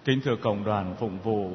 Kính thưa cộng đoàn phụng vụ,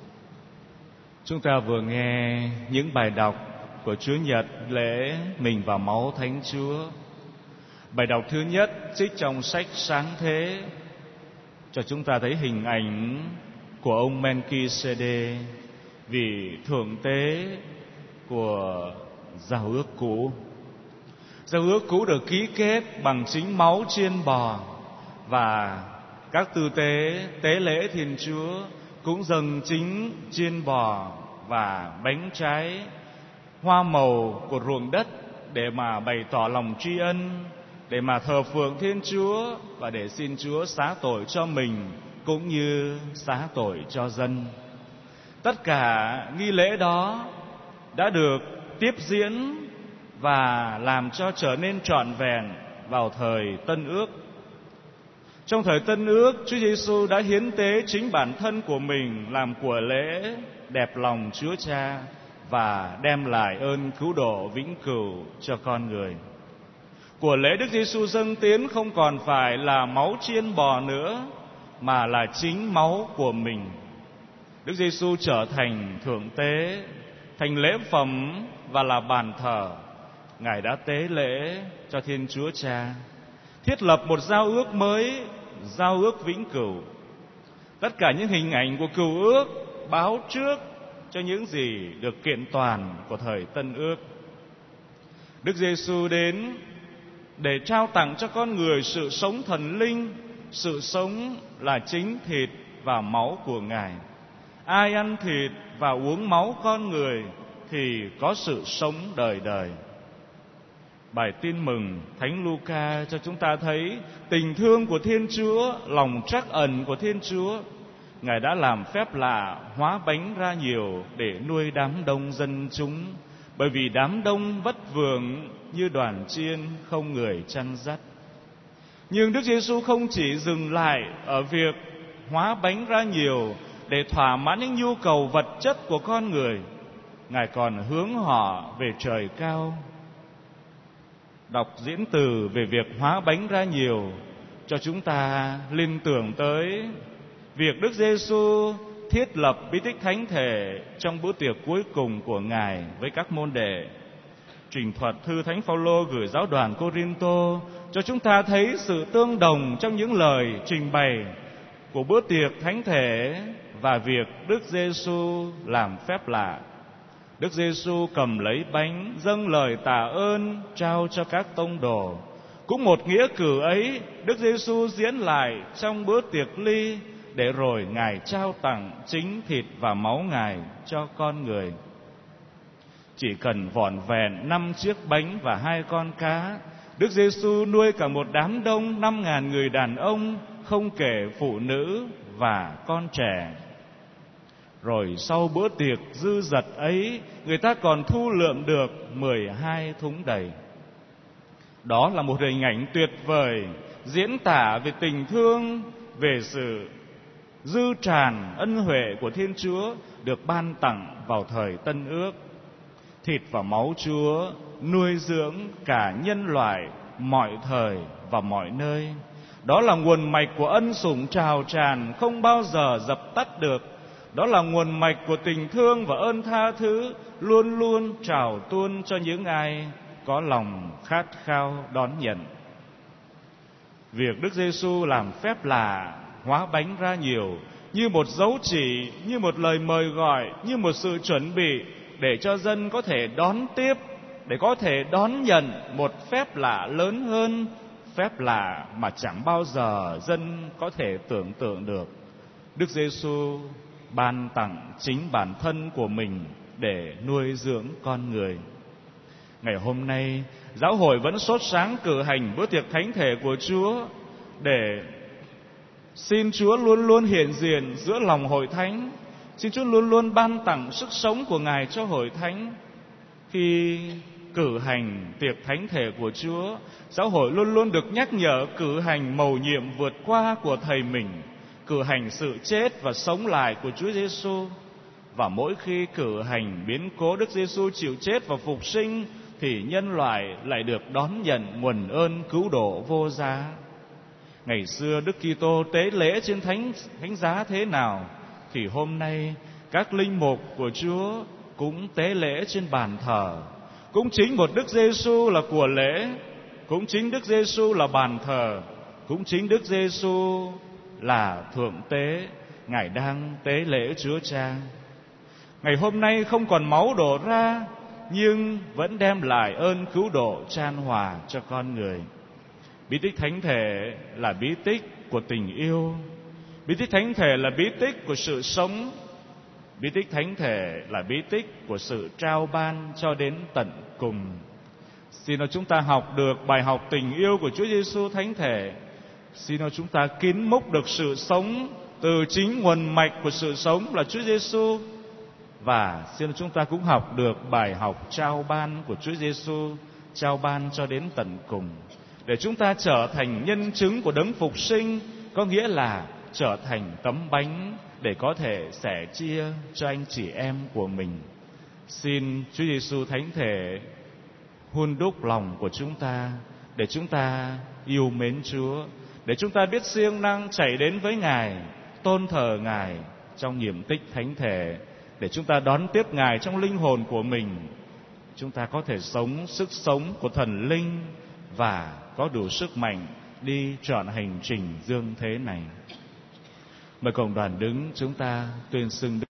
chúng ta vừa nghe những bài đọc của Chúa Nhật lễ Mình và Máu Thánh Chúa. Bài đọc thứ nhất trích trong sách Sáng Thế, cho chúng ta thấy hình ảnh của ông Melchisedec, vị thượng tế của giao ước cũ. Giao ước cũ được ký kết bằng chính máu chiên bò, và các tư tế tế lễ Thiên Chúa cũng dâng chính chiên bò và bánh trái, hoa màu của ruộng đất để mà bày tỏ lòng tri ân, để mà thờ phượng Thiên Chúa và để xin Chúa xá tội cho mình cũng như xá tội cho dân. Tất cả nghi lễ đó đã được tiếp diễn và làm cho trở nên trọn vẹn vào thời Tân Ước. Trong thời Tân Ước, Chúa Giêsu đã hiến tế chính bản thân của mình làm của lễ đẹp lòng Chúa Cha và đem lại ơn cứu độ vĩnh cửu cho con người. Của lễ Đức Giêsu dâng tiến không còn phải là máu chiên bò nữa, mà là chính máu của mình. Đức Giêsu trở thành thượng tế, thành lễ phẩm và là bàn thờ. Ngài đã tế lễ cho Thiên Chúa Cha, thiết lập một giao ước mới, giao ước vĩnh cửu. Tất cả những hình ảnh của cựu ước báo trước cho những gì được kiện toàn của thời Tân Ước. Đức Giêsu đến để trao tặng cho con người sự sống thần linh. Sự sống là chính thịt và máu của Ngài. Ai ăn thịt và uống máu con người thì có sự sống đời đời. Bài tin mừng Thánh Luca cho chúng ta thấy tình thương của Thiên Chúa, lòng trắc ẩn của Thiên Chúa. Ngài đã làm phép lạ hóa bánh ra nhiều để nuôi đám đông dân chúng, bởi vì đám đông vất vưởng như đoàn chiên không người chăn dắt. Nhưng Đức Giêsu không chỉ dừng lại ở việc hóa bánh ra nhiều để thỏa mãn những nhu cầu vật chất của con người. Ngài còn hướng họ về trời cao. Đọc diễn từ về việc hóa bánh ra nhiều cho chúng ta liên tưởng tới việc Đức Giêsu thiết lập bí tích thánh thể trong bữa tiệc cuối cùng của Ngài với các môn đệ. Trình thuật thư Thánh Phaolô gửi giáo đoàn Cô-rin-tô cho chúng ta thấy sự tương đồng trong những lời trình bày của bữa tiệc thánh thể và việc Đức Giêsu làm phép lạ. Đức Giêsu cầm lấy bánh, dâng lời tạ ơn, trao cho các tông đồ. Cũng một nghĩa cử ấy, Đức Giêsu diễn lại trong bữa tiệc ly, để rồi Ngài trao tặng chính thịt và máu Ngài cho con người. Chỉ cần vỏn vẹn 5 chiếc bánh và 2 con cá, Đức Giêsu nuôi cả một đám đông 5.000 người đàn ông, không kể phụ nữ và con trẻ. Rồi sau bữa tiệc dư dật ấy, người ta còn thu lượm được 12 thúng đầy. Đó là một hình ảnh tuyệt vời, diễn tả về tình thương, về sự dư tràn ân huệ của Thiên Chúa được ban tặng vào thời Tân Ước. Thịt và máu Chúa nuôi dưỡng cả nhân loại mọi thời và mọi nơi. Đó là nguồn mạch của ân sủng trào tràn không bao giờ dập tắt được. Đó là nguồn mạch của tình thương và ơn tha thứ luôn luôn trào tuôn cho những ai có lòng khát khao đón nhận. Việc Đức Giêsu làm phép lạ hóa bánh ra nhiều như một dấu chỉ, như một lời mời gọi, như một sự chuẩn bị để cho dân có thể đón tiếp, để có thể đón nhận một phép lạ lớn hơn, phép lạ mà chẳng bao giờ dân có thể tưởng tượng được. Đức Giêsu ban tặng chính bản thân của mình để nuôi dưỡng con người. Ngày hôm nay, giáo hội vẫn sốt sáng cử hành bữa tiệc thánh thể của Chúa để xin Chúa luôn luôn hiện diện giữa lòng hội thánh. Xin Chúa luôn luôn ban tặng sức sống của Ngài cho hội thánh. Khi cử hành tiệc thánh thể của Chúa, giáo hội luôn luôn được nhắc nhở cử hành mầu nhiệm vượt qua của Thầy mình, cử hành sự chết và sống lại của Chúa Giêsu. Và mỗi khi cử hành biến cố Đức Giêsu chịu chết và phục sinh, thì nhân loại lại được đón nhận nguồn ơn cứu độ vô giá. Ngày xưa Đức Kitô tế lễ trên thánh giá thế nào, thì hôm nay các linh mục của Chúa cũng tế lễ trên bàn thờ. Cũng chính một Đức Giêsu là của lễ, cũng chính Đức Giêsu là bàn thờ, cũng chính Đức Giêsu là thượng tế. Ngài đang tế lễ Chúa Cha. Ngày hôm nay không còn máu đổ ra, nhưng vẫn đem lại ơn cứu độ chan hòa cho con người. Bí tích thánh thể là bí tích của tình yêu. Bí tích thánh thể là bí tích của sự sống. Bí tích thánh thể là bí tích của sự trao ban cho đến tận cùng. Xin chúng ta học được bài học tình yêu của Chúa Giêsu thánh thể. Xin chúng ta kín múc được sự sống từ chính nguồn mạch của sự sống là Chúa Giêsu. Và xin chúng ta cũng học được bài học trao ban của Chúa Giêsu, trao ban cho đến tận cùng, để chúng ta trở thành nhân chứng của đấng phục sinh, có nghĩa là trở thành tấm bánh để có thể sẻ chia cho anh chị em của mình. Xin Chúa Giêsu thánh thể hun đúc lòng của chúng ta, để chúng ta yêu mến Chúa, để chúng ta biết siêng năng chạy đến với Ngài, tôn thờ Ngài trong nhiệm tích thánh thể, để chúng ta đón tiếp Ngài trong linh hồn của mình. Chúng ta có thể sống sức sống của thần linh và có đủ sức mạnh đi trọn hành trình dương thế này. Mời cộng đoàn đứng, chúng ta tuyên xưng